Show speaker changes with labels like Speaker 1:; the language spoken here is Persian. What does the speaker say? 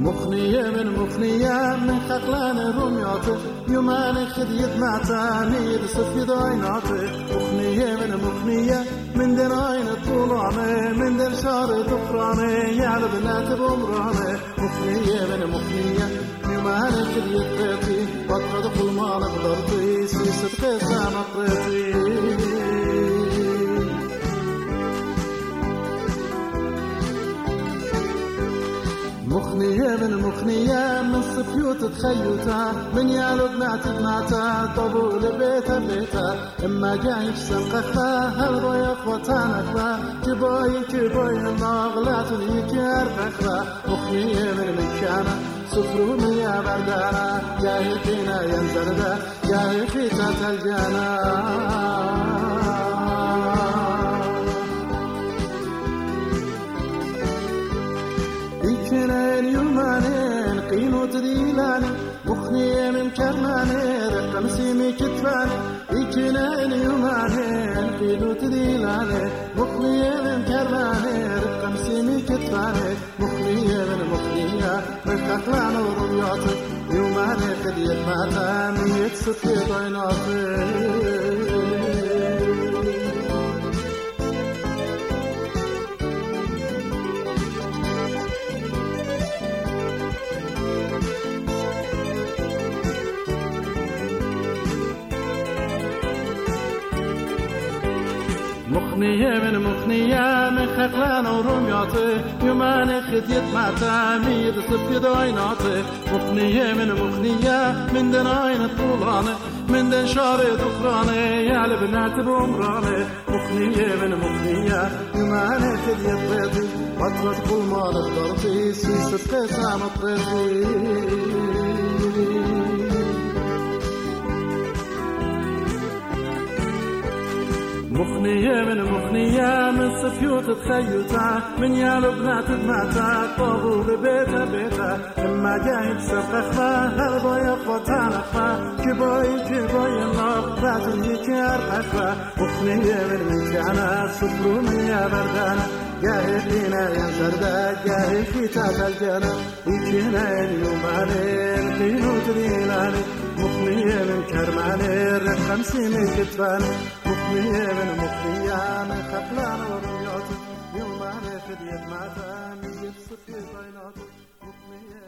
Speaker 1: مخنية من خقلان رمياته يومان خديت معتاني بصفيد عيناته مخنية من دين عين الطولانة من دين شار دقرانة يعني بنات بمرانة مخنية يومان خديت بيتي بطرد كل ما نقدرتي سيست قيسة مقرتي مخنية من صفيوت تخيوتا من يالو بنعتد معتا طبول بيتا اما جايش سنقفا هلبو يا اخوتان اخفا جباي الناغلات ليكار اخفا مخنية من كانا سفرو من يا بردانا جاي فينا ينزردا جاي فيتا تلجانا يومانين قينو تديلاني مخنية من كرماني رقم سيمي كتفاني إيكينين يومانين قينو تديلاني مخنية من كرماني رقم سيمي كتفاني مخنية من خقلان ورمياتي يوماني خديت ماتاني يتصفي ضيناتي مخنية من خقلان ورمياتي يومان خديت معتامي بصفي ضيناتي مخنية من دين عين الطولانة من دين شار دقرانة يا لبنات بمرانة مخنية يومان خديت بيتي بطرد كل ما نقدرتي سيست قيسة مطرتي مخنية من صفيوت تخيوتا من يالو بنات دمعتا طابو ببيتا اما جايب سفخفا هلبو يقوتان اخفا جباي النار باتن يكار اخفا مخنية من كانا سفرو من يا بردانا جاي فينا ينزردا جاي فيتا تلجانا يجينا يومانين قينو تديلاني مخنية من كرماني رقم سيمي كتفاني مخنية من خقلان ورمياتي يوماني خديت معتاني يتصفي ضيناتي مخنية